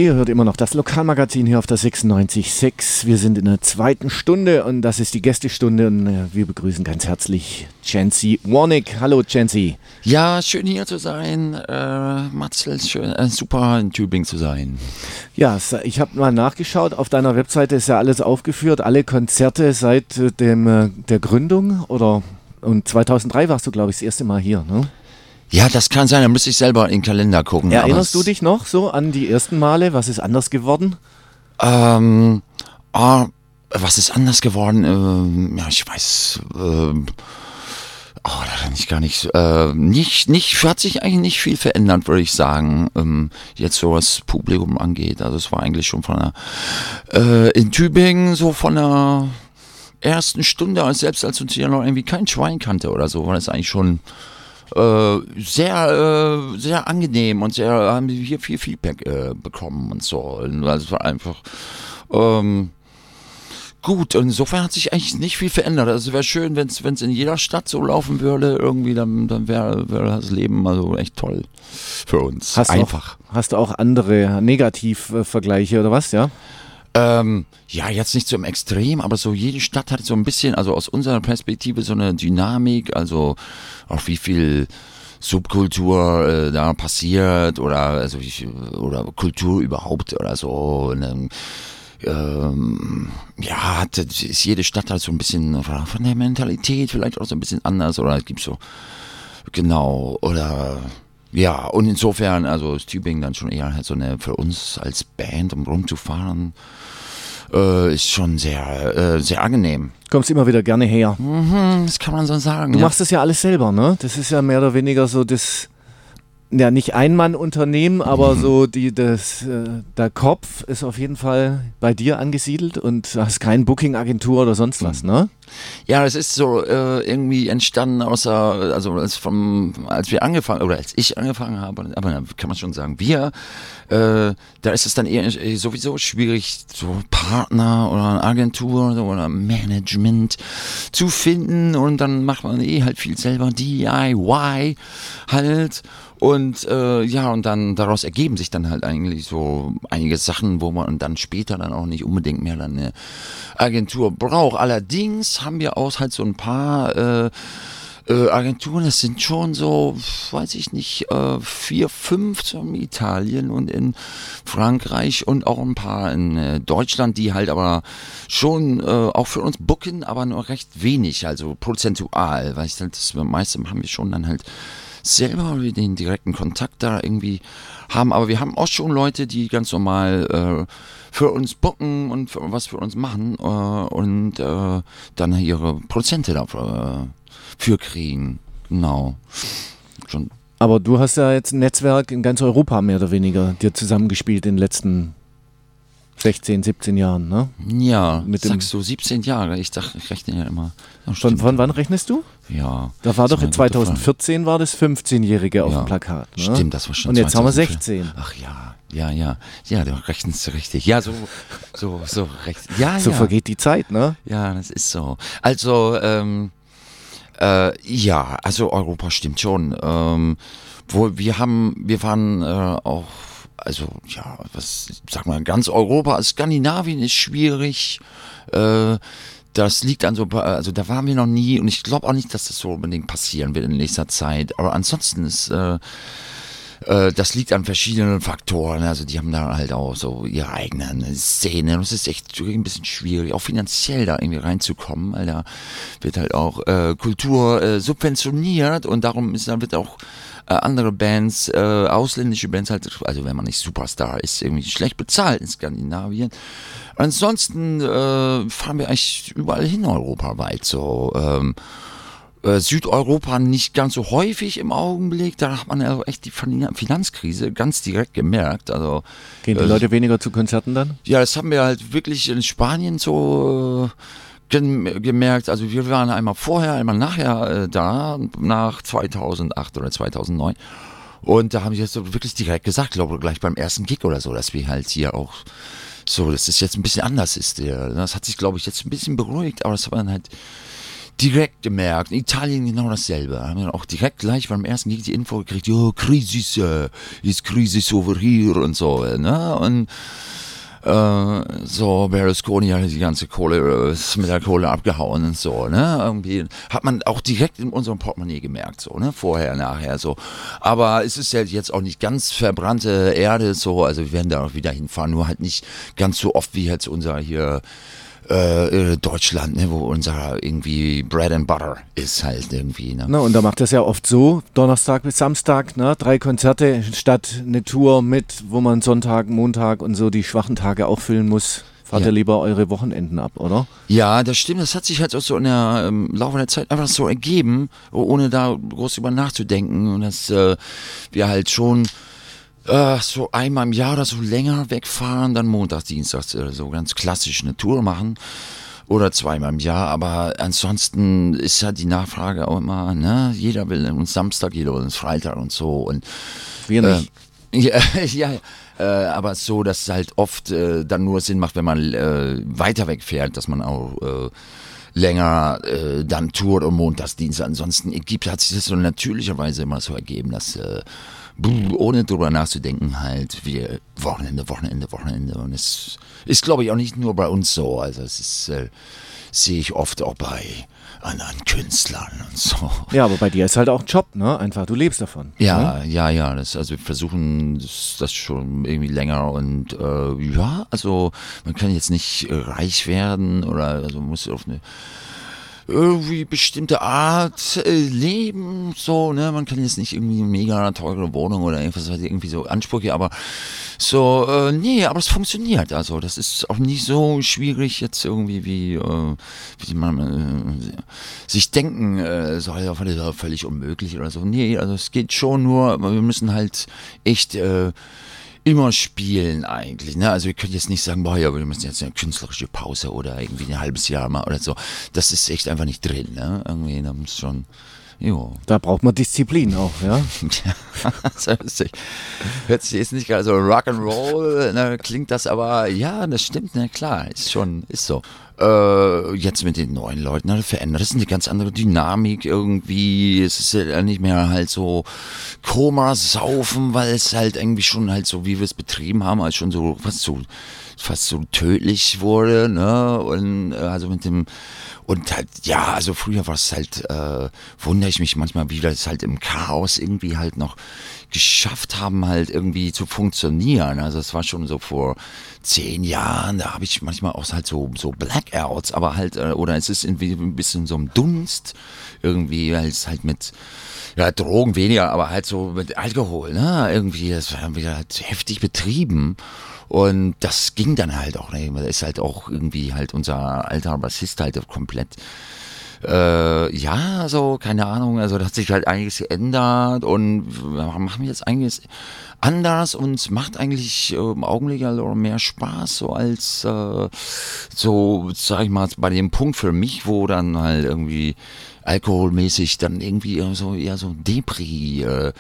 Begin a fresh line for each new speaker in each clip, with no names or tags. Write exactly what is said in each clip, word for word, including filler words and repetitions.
Ihr hört immer noch das Lokalmagazin hier auf der sechsundneunzig Komma sechs. Wir sind in der zweiten Stunde und das ist die Gästestunde und äh, wir begrüßen ganz herzlich Chancy Warnick. Hallo Chancy.
Ja, schön hier zu sein. Äh, Matzel, schön, äh, super in Tübingen zu sein.
Ja, ich habe mal nachgeschaut. Auf deiner Webseite ist ja alles aufgeführt, alle Konzerte seit äh, dem, äh, der Gründung oder und zweitausenddrei warst du, glaube ich, das erste Mal hier, ne?
Ja, das kann sein, da müsste ich selber in den Kalender gucken.
Erinnerst du dich noch so an die ersten Male? Was ist anders geworden?
Ähm, oh, was ist anders geworden? Ähm, ja, ich weiß, ähm, oh, da kann ich gar nicht, äh, nicht, nicht, hat sich eigentlich nicht viel verändert, würde ich sagen, ähm, jetzt so was Publikum angeht. Also es war eigentlich schon von der, äh, in Tübingen so von der ersten Stunde, als selbst als uns hier noch irgendwie kein Schwein kannte oder so, war das eigentlich schon Äh, sehr, äh, sehr angenehm und sehr, haben wir hier viel Feedback äh, bekommen und so. Und also es war einfach ähm, gut. Und insofern hat sich eigentlich nicht viel verändert. Also es wäre schön, wenn es in jeder Stadt so laufen würde, irgendwie, dann, dann wäre wär das Leben also echt toll für uns.
Hast
einfach.
Auch, hast du auch andere Negativvergleiche oder was, ja?
Ähm, ja, jetzt nicht so im Extrem, aber so jede Stadt hat so ein bisschen, also aus unserer Perspektive so eine Dynamik, also auch wie viel Subkultur äh, da passiert oder also wie viel, oder Kultur überhaupt oder so. Und, ähm, ähm, ja, hat, ist jede Stadt halt so ein bisschen von der Mentalität vielleicht auch so ein bisschen anders oder es gibt so genau oder ja, und insofern, also ist Tübingen dann schon eher halt so eine, für uns als Band, um rumzufahren, äh, ist schon sehr, äh, sehr angenehm.
Kommst immer wieder gerne her.
Mhm, das kann man so sagen.
Du
ja.
machst das ja alles selber, ne? Das ist ja mehr oder weniger so das, ja nicht Ein-Mann-Unternehmen, aber mhm. so die, das, äh, der Kopf ist auf jeden Fall bei dir angesiedelt und du hast keine Booking-Agentur oder sonst was, ne?
Ja, es ist so äh, irgendwie entstanden außer, also als, vom, als wir angefangen, oder als ich angefangen habe, aber da kann man schon sagen, wir, äh, da ist es dann eher sowieso schwierig, so Partner oder eine Agentur oder Management zu finden und dann macht man eh halt viel selber D I Y halt. Und äh, ja, und dann daraus ergeben sich dann halt eigentlich so einige Sachen, wo man dann später dann auch nicht unbedingt mehr dann eine Agentur braucht. Allerdings haben wir auch halt so ein paar äh, äh, Agenturen, das sind schon so, weiß ich nicht, äh, vier, fünf zum Italien und in Frankreich und auch ein paar in äh, Deutschland, die halt aber schon äh, auch für uns booken, aber nur recht wenig, also prozentual, weil ich halt das meiste haben wir schon dann halt selber den direkten Kontakt da irgendwie haben, aber wir haben auch schon Leute, die ganz normal äh, für uns booken und für, was für uns machen äh, und äh, dann ihre Prozente dafür für kriegen. Genau. Schon.
Aber du hast ja jetzt ein Netzwerk in ganz Europa mehr oder weniger dir zusammengespielt in den letzten sechzehn, siebzehn Jahren, ne?
Ja,
mit
sagst du siebzehn Jahre, ich dachte, ich rechne ja immer. Ja,
von, von wann rechnest du?
Ja.
Da war doch in zweitausendvierzehn war das fünfzehnjährige auf ja, dem Plakat. Ne?
Stimmt, das war schon
und jetzt haben wir sechzehn.
Ach ja, ja, ja. Ja, du rechnest richtig. Ja, so, so, so recht. Ja,
so
ja.
vergeht die Zeit, ne?
Ja, das ist so. Also, ähm, äh, ja, also Europa stimmt schon. Ähm, wo wir haben, wir waren äh, auch Also, ja, was, sag mal, ganz Europa, Skandinavien ist schwierig, äh, das liegt an so, also da waren wir noch nie und ich glaube auch nicht, dass das so unbedingt passieren wird in nächster Zeit, aber ansonsten ist, äh, äh, das liegt an verschiedenen Faktoren, also die haben da halt auch so ihre eigenen Szenen und es ist echt ein bisschen schwierig, auch finanziell da irgendwie reinzukommen, weil da wird halt auch äh, Kultur äh, subventioniert und darum ist, dann wird auch andere Bands, äh, ausländische Bands halt, also wenn man nicht Superstar ist, irgendwie schlecht bezahlt in Skandinavien. Ansonsten äh, fahren wir eigentlich überall hin europaweit so. Ähm, äh, Südeuropa nicht ganz so häufig im Augenblick, da hat man also echt die Finanzkrise ganz direkt gemerkt. Also
gehen die äh, Leute weniger zu Konzerten dann?
Ja, das haben wir halt wirklich in Spanien so äh, gemerkt, also wir waren einmal vorher, einmal nachher äh, da, nach zweitausendacht oder zweitausendneun und da haben sie jetzt so wirklich direkt gesagt, glaube ich, gleich beim ersten Gig oder so, dass wir halt hier auch so, dass es jetzt ein bisschen anders ist. Das hat sich, glaube ich, jetzt ein bisschen beruhigt, aber das war dann halt direkt gemerkt. In Italien genau dasselbe. Haben wir auch direkt gleich beim ersten Gig die Info gekriegt, jo, Krisis, äh, ist Krisis over here und so, ne? Und äh, so, Berlusconi hat die ganze Kohle, ist mit der Kohle abgehauen und so, ne? Irgendwie hat man auch direkt in unserem Portemonnaie gemerkt, so, ne? Vorher, nachher, so. Aber es ist ja jetzt auch nicht ganz verbrannte Erde, so, also wir werden da auch wieder hinfahren, nur halt nicht ganz so oft wie jetzt unser hier Äh, Deutschland, ne, wo unser irgendwie Bread and Butter ist halt irgendwie. Ne?
Na, und da macht das ja oft so, Donnerstag bis Samstag, ne, drei Konzerte statt eine Tour mit, wo man Sonntag, Montag und so die schwachen Tage auch füllen muss. Fahrt ihr
Ja.
lieber eure Wochenenden ab, oder?
Ja, das stimmt. Das hat sich halt auch so in der ähm, Laufe der Zeit einfach so ergeben, ohne da groß drüber nachzudenken. Und dass äh, wir halt schon äh, so einmal im Jahr oder so länger wegfahren, dann montags, dienstags äh, so ganz klassisch eine Tour machen. Oder zweimal im Jahr, aber ansonsten ist ja die Nachfrage auch immer, ne, jeder will uns Samstag, jeder will uns Freitag und so. Und
Wir nicht.
Äh, ja, ja äh, aber so, dass es halt oft äh, dann nur Sinn macht, wenn man äh, weiter wegfährt, dass man auch äh, länger äh, dann tourt und montags, Dienstag. Ansonsten gibt, hat sich das so natürlicherweise immer so ergeben, dass äh, ohne drüber nachzudenken halt wir Wochenende, Wochenende, Wochenende. Und es ist, glaube ich, auch nicht nur bei uns so. Also es ist, äh, sehe ich oft auch bei anderen Künstlern und so.
Ja, aber bei dir ist halt auch ein Job, ne? Einfach, du lebst davon.
Ja,
Ne?
ja, ja. Das, also wir versuchen das, das schon irgendwie länger und äh, ja, also man kann jetzt nicht äh, reich werden oder also man muss auf eine irgendwie bestimmte Art äh, leben, so, ne, man kann jetzt nicht irgendwie eine mega teure Wohnung oder irgendwas, irgendwie so Ansprüche, aber so, äh, nee, aber es funktioniert, also das ist auch nicht so schwierig jetzt irgendwie wie, äh, wie man äh, sich denken äh, soll, ja, das ist völlig unmöglich oder so, nee, also es geht schon, nur wir müssen halt echt äh, immer spielen eigentlich, ne? Also wir können jetzt nicht sagen, boah, ja, wir müssen jetzt eine künstlerische Pause oder irgendwie ein halbes Jahr mal oder so. Das ist echt einfach nicht drin, ne? Irgendwie, da muss schon, jo.
Da braucht man Disziplin auch, ja.
Ja, hört sich jetzt nicht gerade so Rock'n'Roll, ne, klingt das, aber ja, das stimmt, ne, klar, ist schon, ist so. Äh, jetzt mit den neuen Leuten, ne, verändert, das ist eine ganz andere Dynamik irgendwie, es ist ja nicht mehr halt so Koma-Saufen, weil es halt irgendwie schon halt so, wie wir es betrieben haben, halt schon so fast so, fast so tödlich wurde, ne, und äh, also mit dem und halt, ja, also früher war es halt, äh, wundere ich mich manchmal, wie wir es halt im Chaos irgendwie halt noch geschafft haben, halt irgendwie zu funktionieren. Also es war schon so vor zehn Jahren, da habe ich manchmal auch halt so, so Blackouts, aber halt, äh, oder es ist irgendwie ein bisschen so ein Dunst, irgendwie, weil es halt mit, ja, Drogen weniger, aber halt so mit Alkohol, ne, irgendwie, das haben wir halt heftig betrieben. Und das ging dann halt auch, ne? Da ist halt auch irgendwie halt unser alter Bassist halt komplett, äh, ja, so, keine Ahnung, also da hat sich halt einiges geändert und wir machen jetzt einiges anders und es macht eigentlich äh, im Augenblick also mehr Spaß, so als, äh, so, sag ich mal, bei dem Punkt für mich, wo dann halt irgendwie alkoholmäßig dann irgendwie so eher so Depri, äh,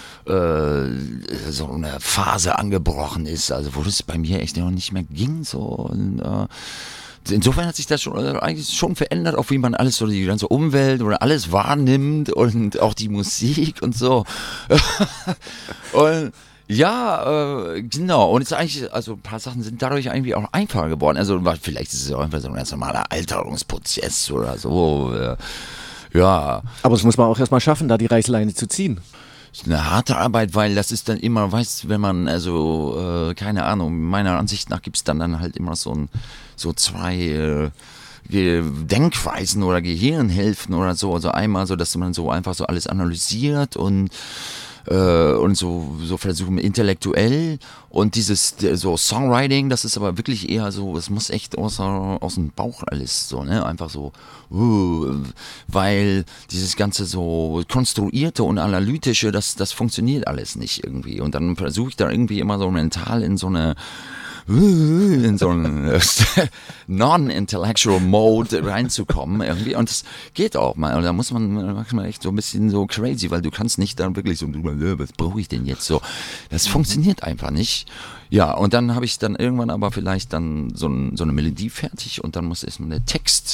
so eine Phase angebrochen ist, also wo das bei mir echt noch nicht mehr ging, so und äh, insofern hat sich das schon äh, eigentlich schon verändert, auch wie man alles so die ganze Umwelt oder alles wahrnimmt und auch die Musik und so und ja, äh, genau. Und es ist eigentlich, also ein paar Sachen sind dadurch irgendwie auch einfacher geworden. Also vielleicht ist es auch einfach so ein ganz normaler Alterungsprozess oder so. Äh, ja.
Aber das muss man auch erstmal schaffen, da die Reißleine zu ziehen.
Ist eine harte Arbeit, weil das ist dann immer, weißt, wenn man, also, äh, keine Ahnung, meiner Ansicht nach gibt es dann, dann halt immer so ein, so zwei äh, Denkweisen oder Gehirnhälften oder so. Also einmal so, dass man so einfach so alles analysiert und äh, und so, so versuchen intellektuell und dieses so Songwriting, das ist aber wirklich eher so, es muss echt aus, aus dem Bauch alles so, ne, einfach so, uh, weil dieses ganze so konstruierte und analytische, das, das funktioniert alles nicht irgendwie und dann versuche ich da irgendwie immer so mental in so eine in so einen non-intellectual Mode reinzukommen irgendwie und das geht auch mal und da muss man manchmal echt so ein bisschen so crazy, weil du kannst nicht dann wirklich so, was brauche ich denn jetzt so, das funktioniert einfach nicht. Ja, und dann habe ich dann irgendwann aber vielleicht dann so, ein, so eine Melodie fertig und dann muss erstmal der Text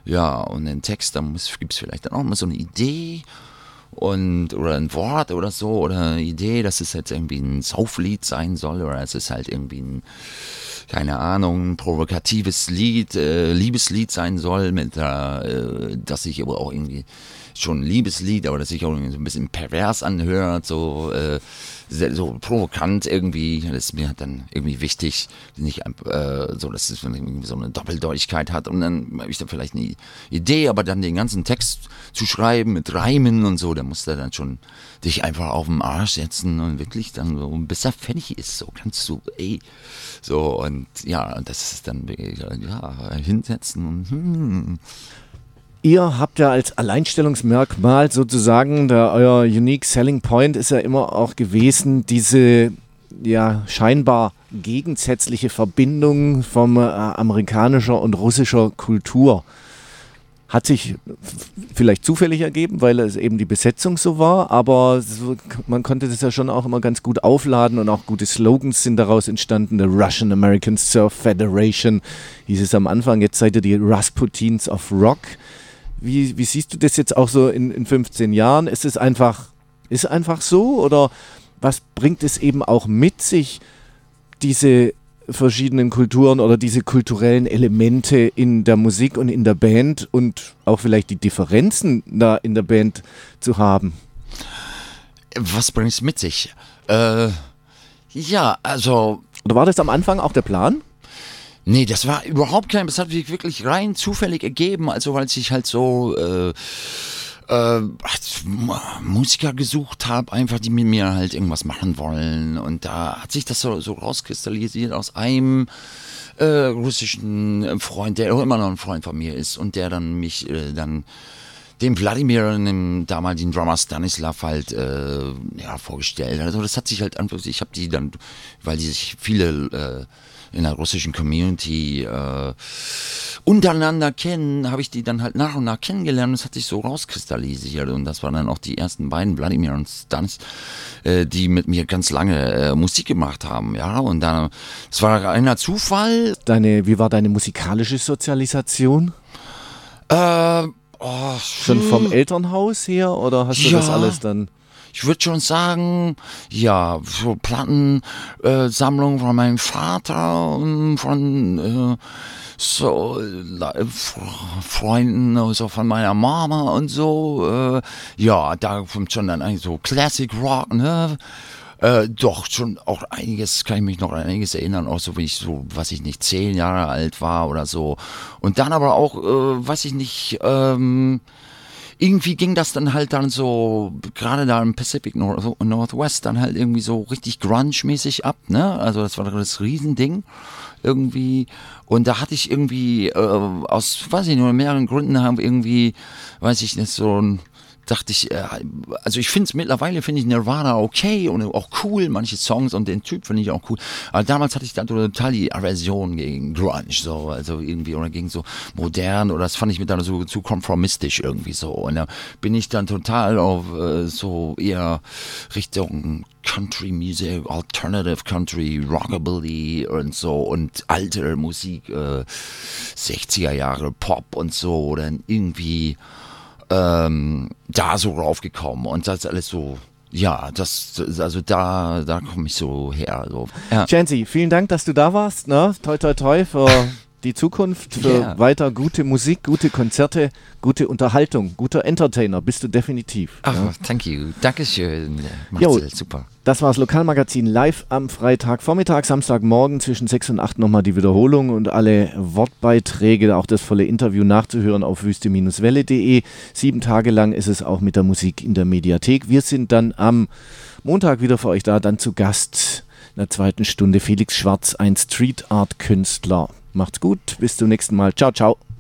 ja, und den Text, da gibt es vielleicht dann auch mal so eine Idee und oder ein Wort oder so oder eine Idee, dass es jetzt irgendwie ein Sauflied sein soll oder es ist halt irgendwie ein, keine Ahnung, ein provokatives Lied, äh, Liebeslied sein soll, mit äh, dass sich aber auch irgendwie schon ein Liebeslied, aber das sich auch irgendwie so ein bisschen pervers anhört, so äh, so provokant irgendwie, das ist mir dann irgendwie wichtig, nicht äh, so, dass es irgendwie so eine Doppeldeutigkeit hat und dann habe ich dann vielleicht eine Idee, aber dann den ganzen Text zu schreiben mit Reimen und so, da musst du dann schon dich einfach auf den Arsch setzen und wirklich dann so, bis er fertig ist, so kannst du, ey, so und ja, das ist dann ja, hinsetzen und hm.
Ihr habt ja als Alleinstellungsmerkmal sozusagen, der, euer Unique Selling Point ist ja immer auch gewesen, diese ja scheinbar gegensätzliche Verbindung von äh, amerikanischer und russischer Kultur. Hat sich vielleicht zufällig ergeben, weil es eben die Besetzung so war, aber so, man konnte das ja schon auch immer ganz gut aufladen und auch gute Slogans sind daraus entstanden. The Russian American Surf Federation hieß es am Anfang, jetzt seid ihr die Rasputins of Rock. Wie, wie siehst du das jetzt auch so in, in fünfzehn Jahren? Ist es einfach, ist einfach so oder was bringt es eben auch mit sich, diese verschiedenen Kulturen oder diese kulturellen Elemente in der Musik und in der Band und auch vielleicht die Differenzen da in der Band zu haben?
Was bringt es mit sich? Äh, ja, also...
Oder war das am Anfang auch der Plan?
Nee, das war überhaupt kein, das hat sich wirklich rein zufällig ergeben, also weil ich halt so äh, äh, Musiker gesucht habe, einfach die mit mir halt irgendwas machen wollen und da hat sich das so, so rauskristallisiert aus einem äh, russischen Freund, der auch immer noch ein Freund von mir ist und der dann mich äh, dann dem Wladimir, dem damaligen Drummer Stanislav halt äh, ja, vorgestellt hat. Also das hat sich halt einfach, ich habe die dann, weil die sich viele äh, in der russischen Community äh, untereinander kennen, habe ich die dann halt nach und nach kennengelernt und es hat sich so rauskristallisiert und das waren dann auch die ersten beiden, Wladimir und Stanis, äh, die mit mir ganz lange äh, Musik gemacht haben, ja, und dann, es war reiner Zufall.
Deine, wie war deine musikalische Sozialisation?
Äh, oh,
Schon vom Elternhaus her oder hast du
ja.
das alles dann...
Ich würde schon sagen, ja, so Plattensammlung äh, von meinem Vater und von äh, so äh, Freunden, also von meiner Mama und so. Äh, ja, da kommt schon dann eigentlich so Classic Rock, ne? Äh, doch, schon auch einiges, kann ich mich noch an einiges erinnern, auch so, wie ich so, weiß ich nicht, zehn Jahre alt war oder so. Und dann aber auch, äh, weiß ich nicht, ähm, irgendwie ging das dann halt dann so, gerade da im Pacific North- Northwest, dann halt irgendwie so richtig grunge-mäßig ab, ne? Also das war das Riesending irgendwie. Und da hatte ich irgendwie, äh, aus, weiß ich nicht, mehreren Gründen haben irgendwie, weiß ich nicht, so ein, dachte ich, äh, also ich finde es mittlerweile, finde ich Nirvana okay und auch cool, manche Songs und den Typ finde ich auch cool, aber damals hatte ich dann total die Aversion gegen Grunge, so, also irgendwie, oder gegen so modern, oder das fand ich mir dann so zu konformistisch irgendwie so, und da bin ich dann total auf äh, so eher Richtung Country Music, Alternative Country, Rockabilly und so und alte Musik, äh, sechziger Jahre Pop und so, oder irgendwie Ähm, da so raufgekommen und das alles so, ja, das, also da, da komme ich so her. So. Ja.
Chancy, vielen Dank, dass du da warst, ne? Toi, toi, toi für die Zukunft, für yeah. weiter gute Musik, gute Konzerte, gute Unterhaltung, guter Entertainer, bist du definitiv.
Ach,
ja.
thank you. Dankeschön. Marcel, super.
Das war das Lokalmagazin live am Freitagvormittag, Samstagmorgen zwischen sechs und acht nochmal die Wiederholung und alle Wortbeiträge, auch das volle Interview nachzuhören auf wüste Bindestrich welle punkt de. Sieben Tage lang ist es auch mit der Musik in der Mediathek. Wir sind dann am Montag wieder für euch da, dann zu Gast in der zweiten Stunde Felix Schwarz, ein Street Art Künstler. Macht's gut, bis zum nächsten Mal. Ciao, ciao.